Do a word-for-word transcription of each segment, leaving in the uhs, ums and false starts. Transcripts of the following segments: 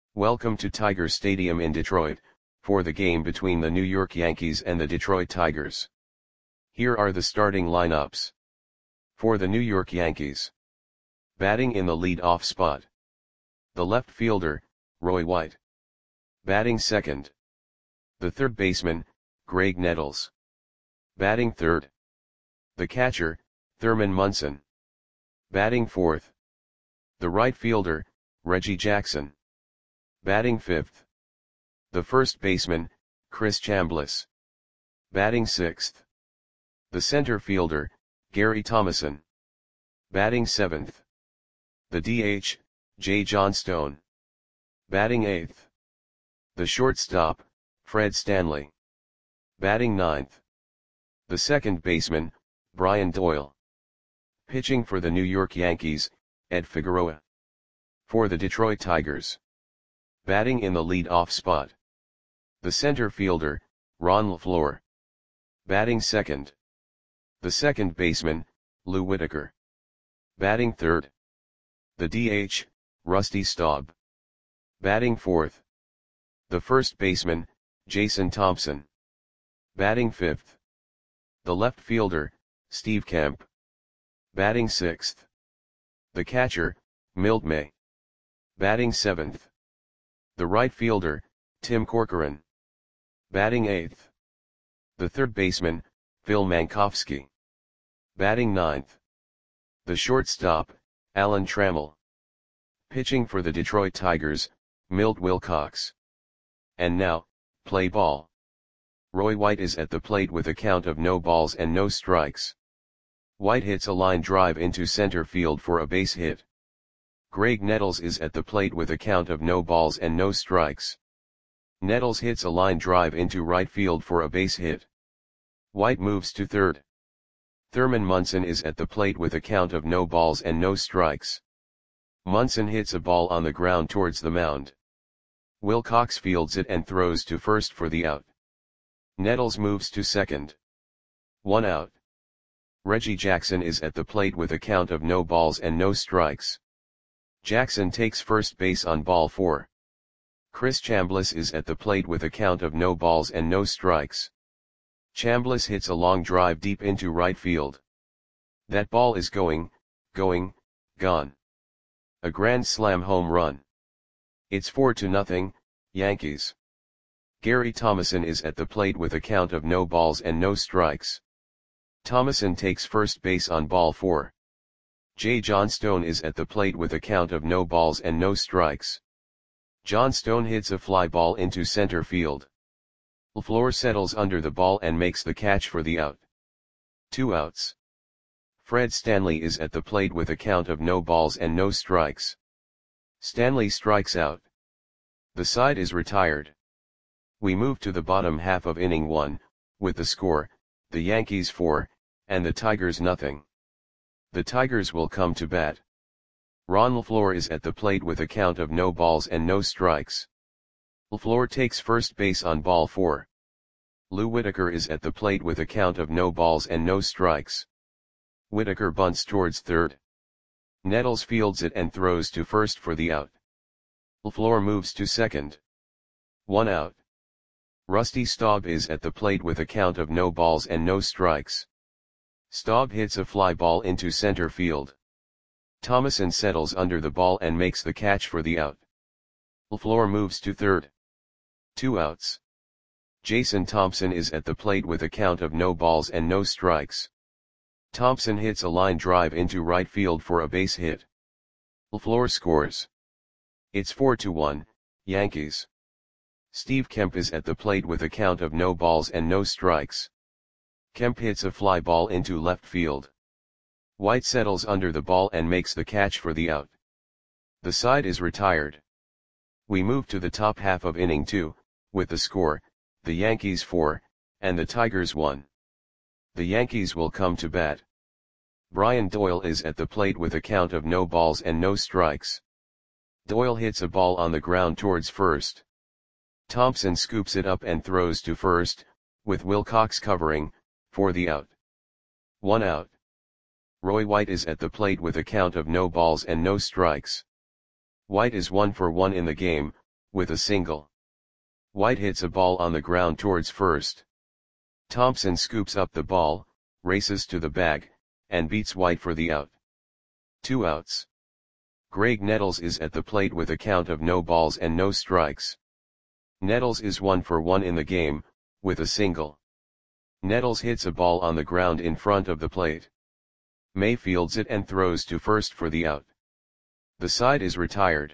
Welcome to Tiger Stadium in Detroit, for the game between the New York Yankees and the Detroit Tigers. Here are the starting lineups. For the New York Yankees. Batting in the lead-off spot. The left fielder, Roy White. Batting second. The third baseman, Graig Nettles. Batting third. The catcher, Thurman Munson. Batting fourth. The right fielder, Reggie Jackson. Batting fifth. The first baseman, Chris Chambliss. Batting sixth. The center fielder, Gary Thomasson. Batting seventh. The D H, Jay Johnstone. Batting eighth. The shortstop, Fred Stanley. Batting ninth. The second baseman, Brian Doyle. Pitching for the New York Yankees, Ed Figueroa. For the Detroit Tigers. Batting in the lead-off spot. The center fielder, Ron LeFlore. Batting second. The second baseman, Lou Whitaker. Batting third. The D H, Rusty Staub. Batting fourth. The first baseman, Jason Thompson. Batting fifth. The left fielder, Steve Kemp. Batting sixth. The catcher, Milt May. Batting seventh. The right fielder, Tim Corcoran. Batting eighth. The third baseman, Phil Mankowski. Batting ninth. The shortstop, Alan Trammell. Pitching for the Detroit Tigers, Milt Wilcox. And now, play ball. Roy White is at the plate with a count of no balls and no strikes. White hits a line drive into center field for a base hit. Graig Nettles is at the plate with a count of no balls and no strikes. Nettles hits a line drive into right field for a base hit. White moves to third. Thurman Munson is at the plate with a count of no balls and no strikes. Munson hits a ball on the ground towards the mound. Wilcox fields it and throws to first for the out. Nettles moves to second. One out. Reggie Jackson is at the plate with a count of no balls and no strikes. Jackson takes first base on ball four. Chris Chambliss is at the plate with a count of no balls and no strikes. Chambliss hits a long drive deep into right field. That ball is going, going, gone. A grand slam home run. It's four to nothing, Yankees. Gary Thomasson is at the plate with a count of no balls and no strikes. Thomasson takes first base on ball four. Jay Johnstone is at the plate with a count of no balls and no strikes. Johnstone hits a fly ball into center field. LeFlore settles under the ball and makes the catch for the out. Two outs. Fred Stanley is at the plate with a count of no balls and no strikes. Stanley strikes out. The side is retired. We move to the bottom half of inning one, with the score, the Yankees four, and the Tigers nothing. The Tigers will come to bat. Ron LeFlore is at the plate with a count of no balls and no strikes. LeFlore takes first base on ball four. Lou Whitaker is at the plate with a count of no balls and no strikes. Whitaker bunts towards third. Nettles fields it and throws to first for the out. LeFlore moves to second. One out. Rusty Staub is at the plate with a count of no balls and no strikes. Staub hits a fly ball into center field. Thomasson settles under the ball and makes the catch for the out. LeFlore moves to third. Two outs. Jason Thompson is at the plate with a count of no balls and no strikes. Thompson hits a line drive into right field for a base hit. LeFlore scores. It's four to one, Yankees. Steve Kemp is at the plate with a count of no balls and no strikes. Kemp hits a fly ball into left field. White settles under the ball and makes the catch for the out. The side is retired. We move to the top half of inning two, with the score, the Yankees four, and the Tigers one. The Yankees will come to bat. Brian Doyle is at the plate with a count of no balls and no strikes. Doyle hits a ball on the ground towards first. Thompson scoops it up and throws to first, with Wilcox covering, for the out. One out. Roy White is at the plate with a count of no balls and no strikes. White is one for one in the game, with a single. White hits a ball on the ground towards first. Thompson scoops up the ball, races to the bag, and beats White for the out. Two outs. Greg Nettles is at the plate with a count of no balls and no strikes. Nettles is one for one in the game, with a single. Nettles hits a ball on the ground in front of the plate. May fields it and throws to first for the out. The side is retired.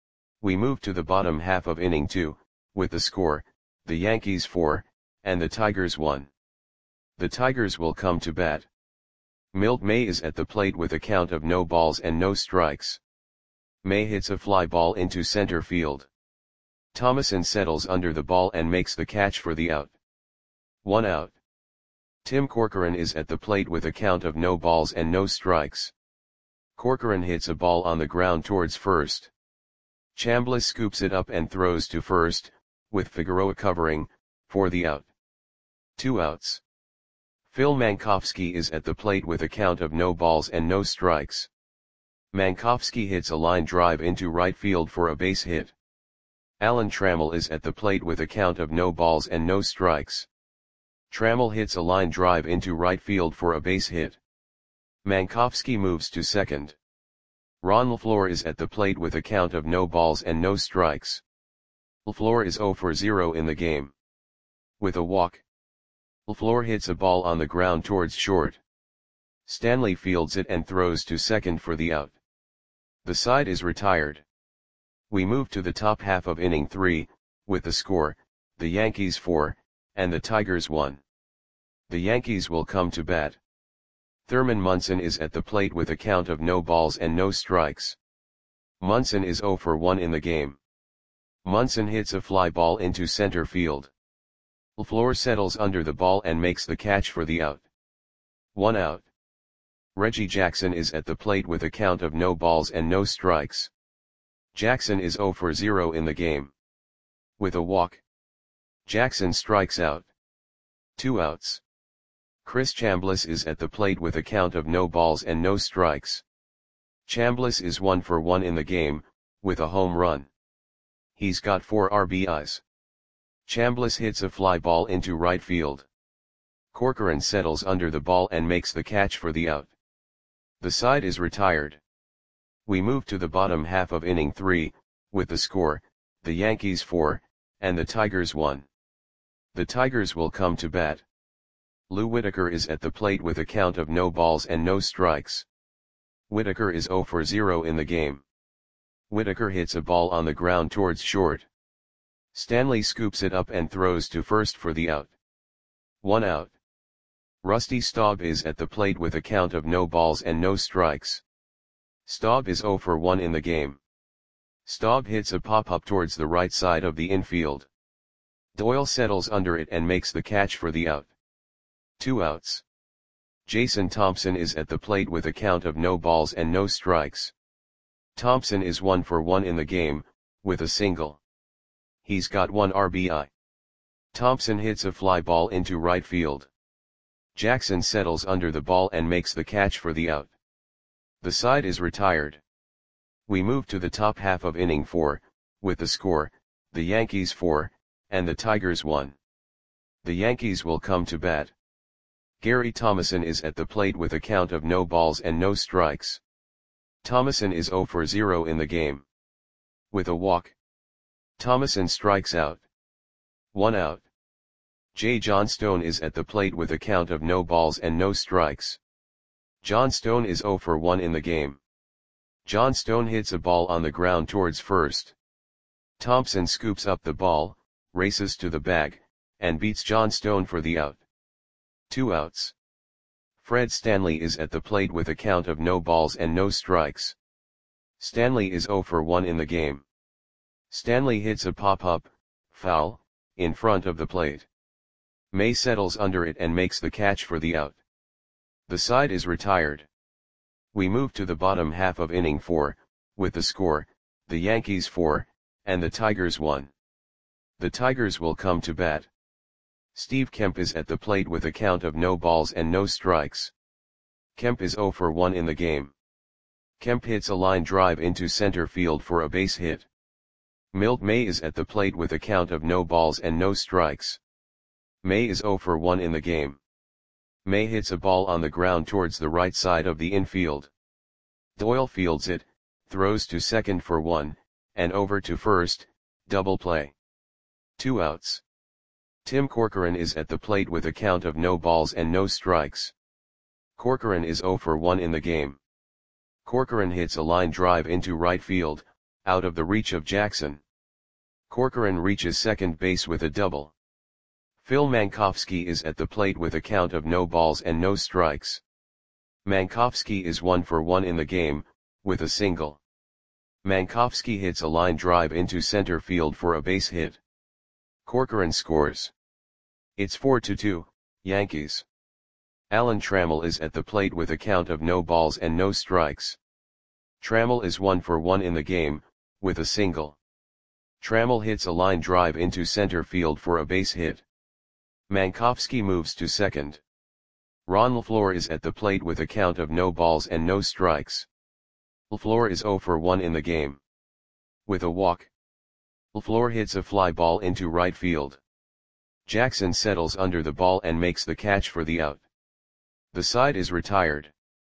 We move to the bottom half of inning two, with the score, the Yankees four, and the Tigers one. The Tigers will come to bat. Milt May is at the plate with a count of no balls and no strikes. May hits a fly ball into center field. Thomason settles under the ball and makes the catch for the out. One out. Tim Corcoran is at the plate with a count of no balls and no strikes. Corcoran hits a ball on the ground towards first. Chambliss scoops it up and throws to first, with Figueroa covering, for the out. Two outs. Phil Mankowski is at the plate with a count of no balls and no strikes. Mankowski hits a line drive into right field for a base hit. Alan Trammell is at the plate with a count of no balls and no strikes. Trammell hits a line drive into right field for a base hit. Mankowski moves to second. Ron LaFleur is at the plate with a count of no balls and no strikes. LaFleur is zero for zero in the game. With a walk. LaFleur hits a ball on the ground towards short. Stanley fields it and throws to second for the out. The side is retired. We move to the top half of inning three, with the score, the Yankees four, and the Tigers one. The Yankees will come to bat. Thurman Munson is at the plate with a count of no balls and no strikes. Munson is zero for one in the game. Munson hits a fly ball into center field. LaFleur settles under the ball and makes the catch for the out. One out. Reggie Jackson is at the plate with a count of no balls and no strikes. Jackson is zero for zero in the game. With a walk. Jackson strikes out. Two outs. Chris Chambliss is at the plate with a count of no balls and no strikes. Chambliss is one for one in the game, with a home run. He's got four R B Is. Chambliss hits a fly ball into right field. Corcoran settles under the ball and makes the catch for the out. The side is retired. We move to the bottom half of inning three, with the score, the Yankees four, and the Tigers one. The Tigers will come to bat. Lou Whitaker is at the plate with a count of no balls and no strikes. Whitaker is zero for zero in the game. Whitaker hits a ball on the ground towards short. Stanley scoops it up and throws to first for the out. One out. Rusty Staub is at the plate with a count of no balls and no strikes. Staub is zero for one in the game. Staub hits a pop-up towards the right side of the infield. Doyle settles under it and makes the catch for the out. Two outs. Jason Thompson is at the plate with a count of no balls and no strikes. Thompson is one for one in the game, with a single. He's got one R B I. Thompson hits a fly ball into right field. Jackson settles under the ball and makes the catch for the out. The side is retired. We move to the top half of inning four, with the score, the Yankees four, and the Tigers one. The Yankees will come to bat. Gary Thomason is at the plate with a count of no balls and no strikes. Thomason is zero for zero in the game. With a walk. Thomason strikes out. One out. Jay Johnstone is at the plate with a count of no balls and no strikes. Johnstone is zero for one in the game. Johnstone hits a ball on the ground towards first. Thompson scoops up the ball, races to the bag, and beats Johnstone for the out. Two outs. Fred Stanley is at the plate with a count of no balls and no strikes. Stanley is zero for one in the game. Stanley hits a pop-up, foul, in front of the plate. May settles under it and makes the catch for the out. The side is retired. We move to the bottom half of inning four, with the score, the Yankees four, and the Tigers one. The Tigers will come to bat. Steve Kemp is at the plate with a count of no balls and no strikes. Kemp is zero for one in the game. Kemp hits a line drive into center field for a base hit. Milt May is at the plate with a count of no balls and no strikes. May is zero for one in the game. May hits a ball on the ground towards the right side of the infield. Doyle fields it, throws to second for one, and over to first, double play. Two outs. Tim Corcoran is at the plate with a count of no balls and no strikes. Corcoran is zero for one in the game. Corcoran hits a line drive into right field, out of the reach of Jackson. Corcoran reaches second base with a double. Phil Mankowski is at the plate with a count of no balls and no strikes. Mankowski is one for one in the game, with a single. Mankowski hits a line drive into center field for a base hit. Corcoran scores. It's four to two, Yankees. Alan Trammell is at the plate with a count of no balls and no strikes. Trammell is one for one in the game, with a single. Trammell hits a line drive into center field for a base hit. Mankowski moves to second. Ron LaFleur is at the plate with a count of no balls and no strikes. LaFleur is zero for one in the game. With a walk. LaFleur hits a fly ball into right field. Jackson settles under the ball and makes the catch for the out. The side is retired.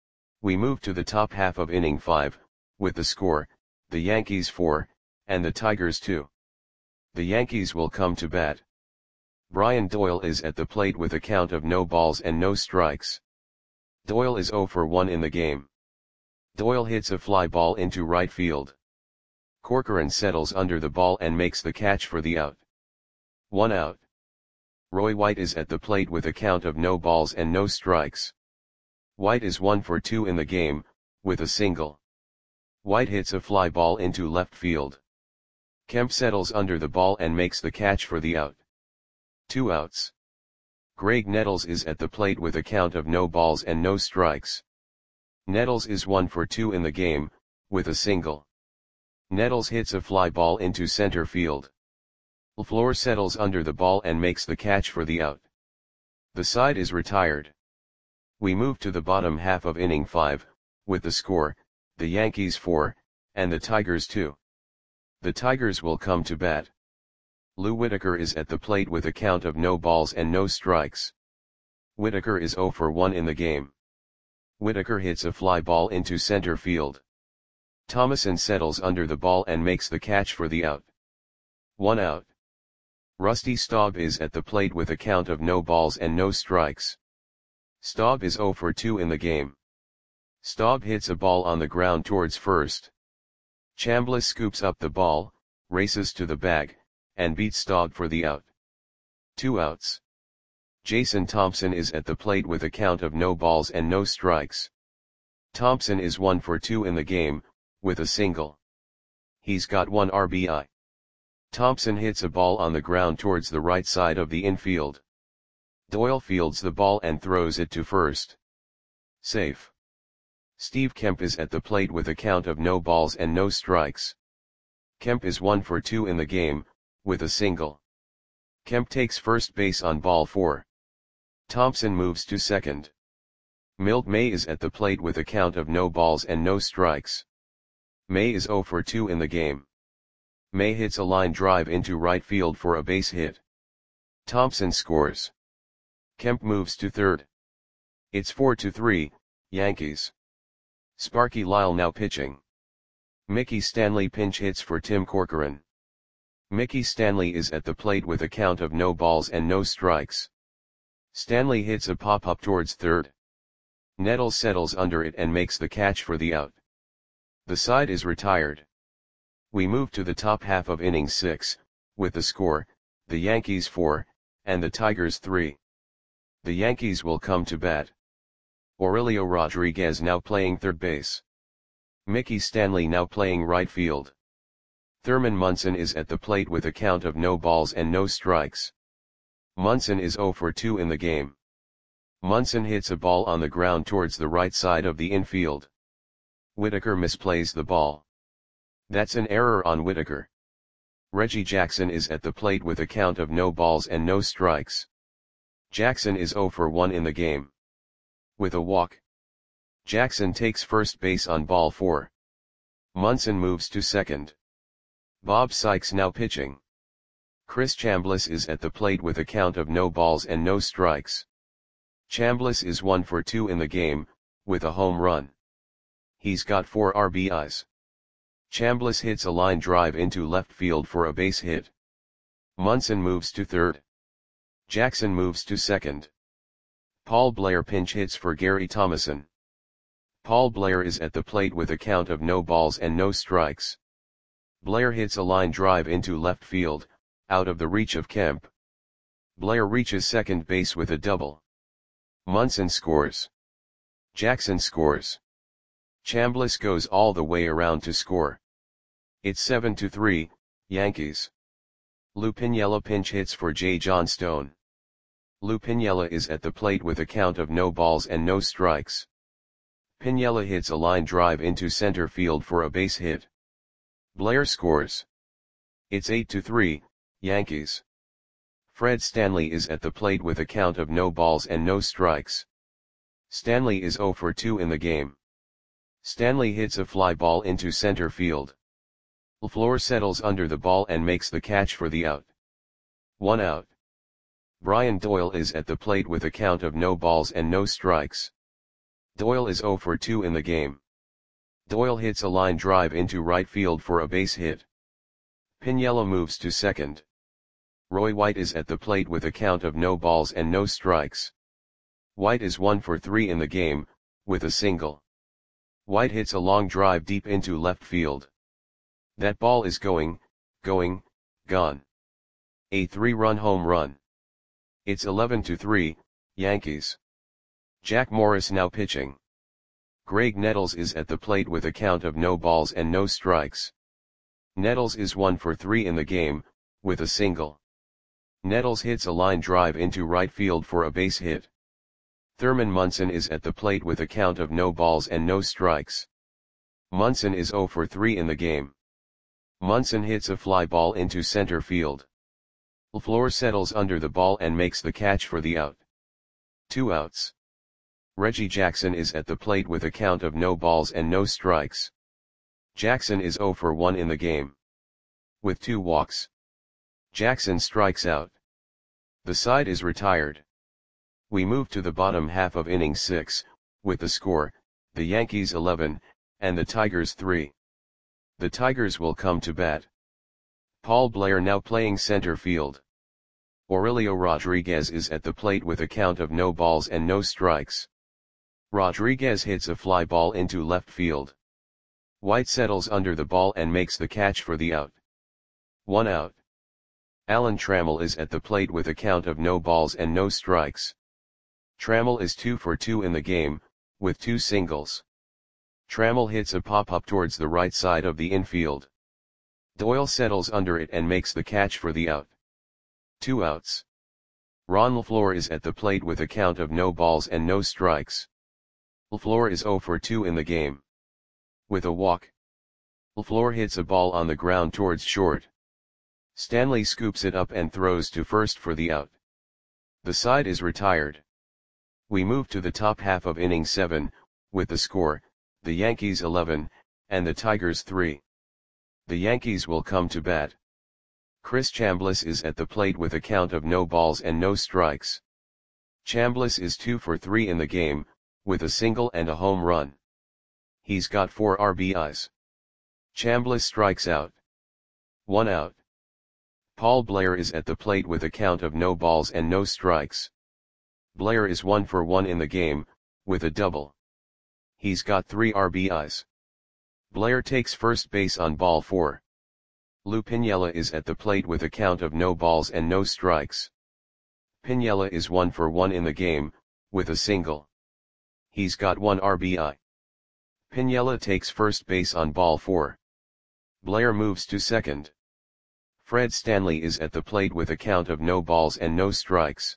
We move to the top half of inning five, with the score, the Yankees four, and the Tigers two. The Yankees will come to bat. Brian Doyle is at the plate with a count of no balls and no strikes. Doyle is zero for one in the game. Doyle hits a fly ball into right field. Corcoran settles under the ball and makes the catch for the out. One out. Roy White is at the plate with a count of no balls and no strikes. White is one for two in the game, with a single. White hits a fly ball into left field. Kemp settles under the ball and makes the catch for the out. Two outs. Greg Nettles is at the plate with a count of no balls and no strikes. Nettles is one for two in the game, with a single. Nettles hits a fly ball into center field. LaFleur settles under the ball and makes the catch for the out. The side is retired. We move to the bottom half of inning five, with the score, the Yankees four, and the Tigers two. The Tigers will come to bat. Lou Whitaker is at the plate with a count of no balls and no strikes. Whitaker is zero for one in the game. Whitaker hits a fly ball into center field. Thomason settles under the ball and makes the catch for the out. One out. Rusty Staub is at the plate with a count of no balls and no strikes. Staub is zero for two in the game. Staub hits a ball on the ground towards first. Chambliss scoops up the ball, races to the bag, and beats Staub for the out. Two outs. Jason Thompson is at the plate with a count of no balls and no strikes. Thompson is one for two in the game, with a single. He's got one R B I. Thompson hits a ball on the ground towards the right side of the infield. Doyle fields the ball and throws it to first. Safe. Steve Kemp is at the plate with a count of no balls and no strikes. Kemp is one for two in the game, with a single. Kemp takes first base on ball four. Thompson moves to second. Milt May is at the plate with a count of no balls and no strikes. May is zero for two in the game. May hits a line drive into right field for a base hit. Thompson scores. Kemp moves to third. It's four to three, Yankees. Sparky Lyle now pitching. Mickey Stanley pinch hits for Tim Corcoran. Mickey Stanley is at the plate with a count of no balls and no strikes. Stanley hits a pop-up towards third. Nettles settles under it and makes the catch for the out. The side is retired. We move to the top half of inning six, with the score, the Yankees four, and the Tigers three. The Yankees will come to bat. Aurelio Rodriguez now playing third base. Mickey Stanley now playing right field. Thurman Munson is at the plate with a count of no balls and no strikes. Munson is zero for two in the game. Munson hits a ball on the ground towards the right side of the infield. Whitaker misplays the ball. That's an error on Whitaker. Reggie Jackson is at the plate with a count of no balls and no strikes. Jackson is zero for one in the game. With a walk. Jackson takes first base on ball four. Munson moves to second. Bob Sykes now pitching. Chris Chambliss is at the plate with a count of no balls and no strikes. Chambliss is one for two in the game, with a home run. He's got four R B Is. Chambliss hits a line drive into left field for a base hit. Munson moves to third. Jackson moves to second. Paul Blair pinch hits for Gary Thomasson. Paul Blair is at the plate with a count of no balls and no strikes. Blair hits a line drive into left field, out of the reach of Kemp. Blair reaches second base with a double. Munson scores. Jackson scores. Chambliss goes all the way around to score. It's seven to three, Yankees. Lou Piniella pinch hits for J. John Stone. Lou Piniella is at the plate with a count of no balls and no strikes. Piniella hits a line drive into center field for a base hit. Blair scores. It's eight to three, Yankees. Fred Stanley is at the plate with a count of no balls and no strikes. Stanley is zero for two in the game. Stanley hits a fly ball into center field. LaFleur settles under the ball and makes the catch for the out. One out. Brian Doyle is at the plate with a count of no balls and no strikes. Doyle is zero for two in the game. Doyle hits a line drive into right field for a base hit. Piniella moves to second. Roy White is at the plate with a count of no balls and no strikes. White is one for three in the game, with a single. White hits a long drive deep into left field. That ball is going, going, gone. A three-run home run. It's eleven to three, Yankees. Jack Morris now pitching. Greg Nettles is at the plate with a count of no balls and no strikes. Nettles is one for three in the game, with a single. Nettles hits a line drive into right field for a base hit. Thurman Munson is at the plate with a count of no balls and no strikes. Munson is zero for three in the game. Munson hits a fly ball into center field. LaFleur settles under the ball and makes the catch for the out. Two outs. Reggie Jackson is at the plate with a count of no balls and no strikes. Jackson is zero for one in the game. With two walks. Jackson strikes out. The side is retired. We move to the bottom half of inning six, with the score, the Yankees eleven, and the Tigers three. The Tigers will come to bat. Paul Blair now playing center field. Aurelio Rodriguez is at the plate with a count of no balls and no strikes. Rodriguez hits a fly ball into left field. White settles under the ball and makes the catch for the out. One out. Alan Trammell is at the plate with a count of no balls and no strikes. Trammell is two for two in the game, with two singles. Trammell hits a pop-up towards the right side of the infield. Doyle settles under it and makes the catch for the out. Two outs. Ron LaFleur is at the plate with a count of no balls and no strikes. LaFleur is zero for two in the game. With a walk. LaFleur hits a ball on the ground towards short. Stanley scoops it up and throws to first for the out. The side is retired. We move to the top half of inning seven, with the score, the Yankees eleven, and the Tigers three. The Yankees will come to bat. Chris Chambliss is at the plate with a count of no balls and no strikes. Chambliss is two for three in the game, with a single and a home run. He's got four R B Is. Chambliss strikes out. One out. Paul Blair is at the plate with a count of no balls and no strikes. Blair is one for one in the game, with a double. He's got three R B Is. Blair takes first base on ball four. Lou Piniella is at the plate with a count of no balls and no strikes. Piniella is one for one in the game, with a single. He's got one R B I. Piniella takes first base on ball four. Blair moves to second. Fred Stanley is at the plate with a count of no balls and no strikes.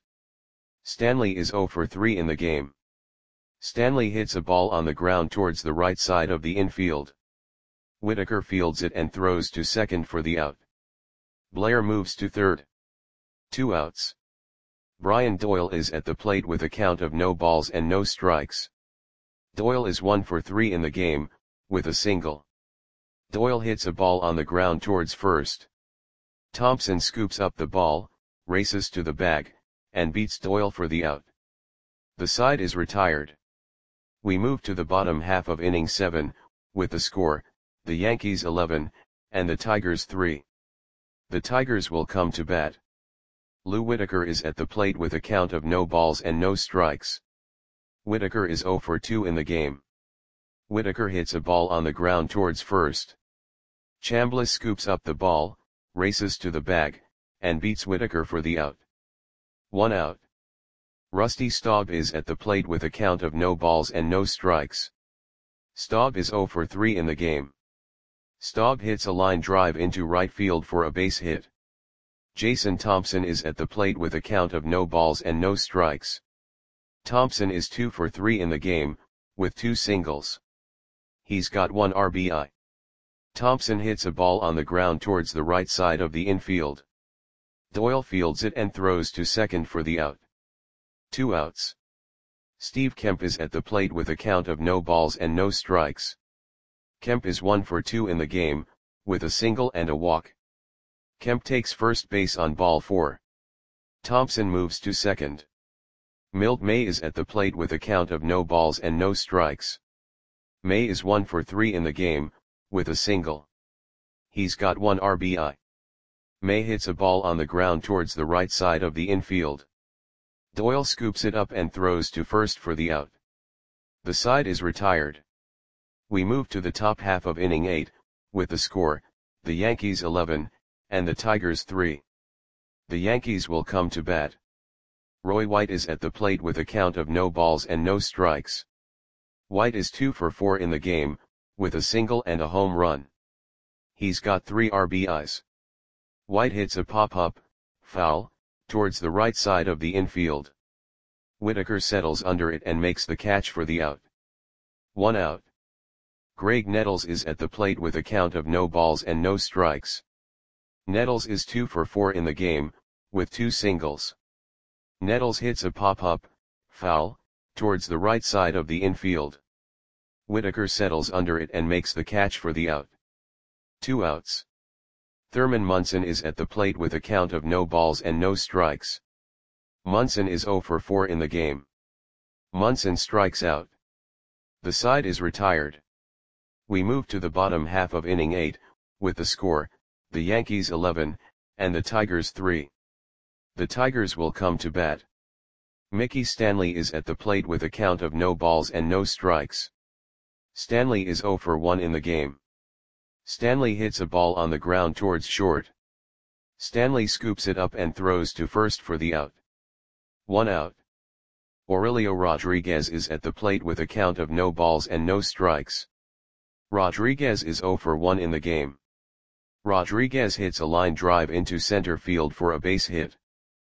Stanley is zero for three in the game. Stanley hits a ball on the ground towards the right side of the infield. Whitaker fields it and throws to second for the out. Blair moves to third. Two outs. Brian Doyle is at the plate with a count of no balls and no strikes. Doyle is one for three in the game, with a single. Doyle hits a ball on the ground towards first. Thompson scoops up the ball, races to the bag, and beats Doyle for the out. The side is retired. We move to the bottom half of inning seven, with the score, the Yankees eleven, and the Tigers three. The Tigers will come to bat. Lou Whitaker is at the plate with a count of no balls and no strikes. Whitaker is zero for two in the game. Whitaker hits a ball on the ground towards first. Chambliss scoops up the ball, races to the bag, and beats Whitaker for the out. One out. Rusty Staub is at the plate with a count of no balls and no strikes. Staub is zero for three in the game. Staub hits a line drive into right field for a base hit. Jason Thompson is at the plate with a count of no balls and no strikes. Thompson is two for three in the game, with two singles. He's got one R B I. Thompson hits a ball on the ground towards the right side of the infield. Doyle fields it and throws to second for the out. Two outs. Steve Kemp is at the plate with a count of no balls and no strikes. Kemp is one for two in the game, with a single and a walk. Kemp takes first base on ball four. Thompson moves to second. Milt May is at the plate with a count of no balls and no strikes. May is one for three in the game, with a single. He's got one R B I. May hits a ball on the ground towards the right side of the infield. Doyle scoops it up and throws to first for the out. The side is retired. We move to the top half of inning eight, with the score, the Yankees eleven, and the Tigers three. The Yankees will come to bat. Roy White is at the plate with a count of no balls and no strikes. White is two for four in the game, with a single and a home run. He's got three R B Is. White hits a pop-up, foul, towards the right side of the infield. Whitaker settles under it and makes the catch for the out. One out. Greg Nettles is at the plate with a count of no balls and no strikes. Nettles is two for four in the game, with two singles. Nettles hits a pop-up, foul, towards the right side of the infield. Whitaker settles under it and makes the catch for the out. Two outs. Thurman Munson is at the plate with a count of no balls and no strikes. Munson is zero for four in the game. Munson strikes out. The side is retired. We move to the bottom half of inning eight, with the score, the Yankees eleven, and the Tigers three. The Tigers will come to bat. Mickey Stanley is at the plate with a count of no balls and no strikes. Stanley is zero for one in the game. Stanley hits a ball on the ground towards short. Stanley scoops it up and throws to first for the out. One out. Aurelio Rodriguez is at the plate with a count of no balls and no strikes. Rodriguez is zero for one in the game. Rodriguez hits a line drive into center field for a base hit.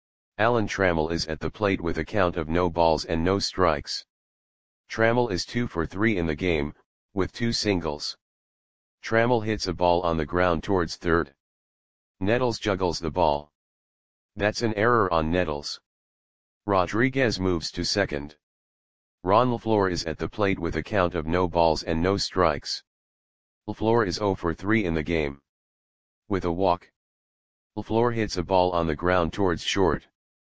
Alan Trammell is at the plate with a count of no balls and no strikes. Trammell is two for three in the game, with two singles. Trammell hits a ball on the ground towards third. Nettles juggles the ball. That's an error on Nettles. Rodriguez moves to second. Ron LaFleur is at the plate with a count of no balls and no strikes. LaFleur is zero for three in the game. With a walk. LaFleur hits a ball on the ground towards short.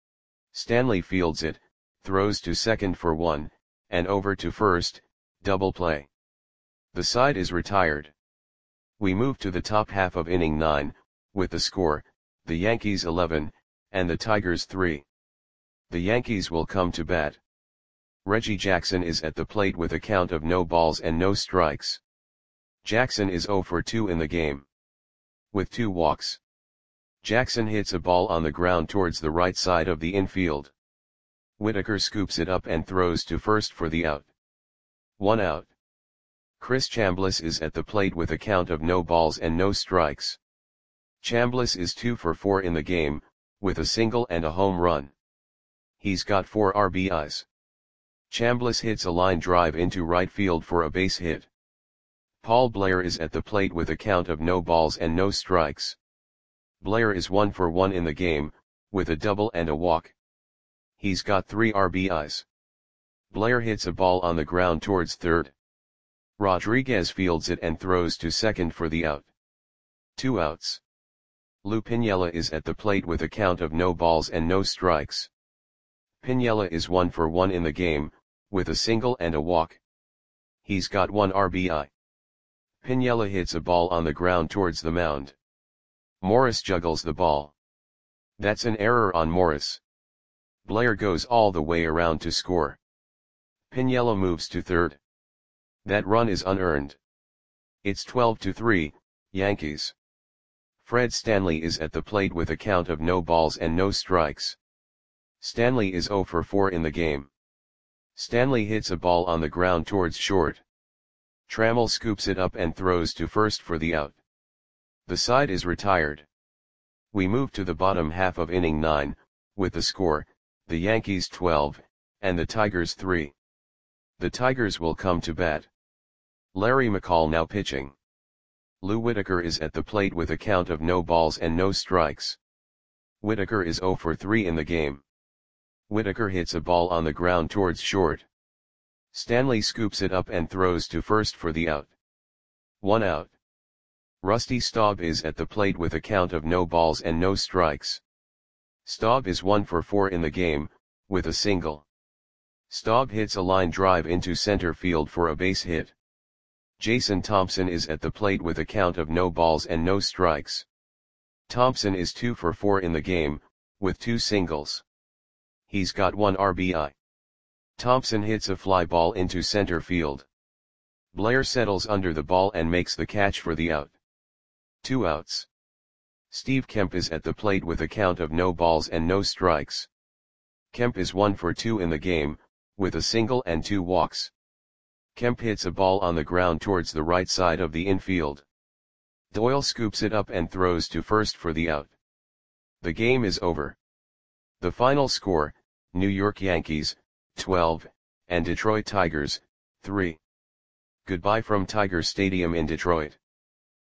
Stanley fields it, throws to second for one, and over to first, double play. The side is retired. We move to the top half of inning nine, with the score, the Yankees eleven, and the Tigers three. The Yankees will come to bat. Reggie Jackson is at the plate with a count of no balls and no strikes. Jackson is zero for two in the game. With two walks. Jackson hits a ball on the ground towards the right side of the infield. Whitaker scoops it up and throws to first for the out. One out. Chris Chambliss is at the plate with a count of no balls and no strikes. Chambliss is two for four in the game, with a single and a home run. He's got four R B Is. Chambliss hits a line drive into right field for a base hit. Paul Blair is at the plate with a count of no balls and no strikes. Blair is one for one in the game, with a double and a walk. He's got three R B Is. Blair hits a ball on the ground towards third. Rodriguez fields it and throws to second for the out. Two outs. Lou Piniella is at the plate with a count of no balls and no strikes. Piniella is one for one in the game, with a single and a walk. He's got one R B I. Piniella hits a ball on the ground towards the mound. Morris juggles the ball. That's an error on Morris. Blair goes all the way around to score. Piniella moves to third. That run is unearned. It's twelve to three, Yankees. Fred Stanley is at the plate with a count of no balls and no strikes. Stanley is zero for four in the game. Stanley hits a ball on the ground towards short. Trammell scoops it up and throws to first for the out. The side is retired. We move to the bottom half of inning nine, with the score, the Yankees twelve, and the Tigers three. The Tigers will come to bat. Larry McCall now pitching. Lou Whitaker is at the plate with a count of no balls and no strikes. Whitaker is zero for three in the game. Whitaker hits a ball on the ground towards short. Stanley scoops it up and throws to first for the out. One out. Rusty Staub is at the plate with a count of no balls and no strikes. Staub is one for four in the game, with a single. Staub hits a line drive into center field for a base hit. Jason Thompson is at the plate with a count of no balls and no strikes. Thompson is two for four in the game, with two singles. He's got one R B I. Thompson hits a fly ball into center field. Blair settles under the ball and makes the catch for the out. Two outs. Steve Kemp is at the plate with a count of no balls and no strikes. Kemp is one for two in the game, with a single and two walks. Kemp hits a ball on the ground towards the right side of the infield. Doyle scoops it up and throws to first for the out. The game is over. The final score, New York Yankees, twelve, and Detroit Tigers, three. Goodbye from Tiger Stadium in Detroit.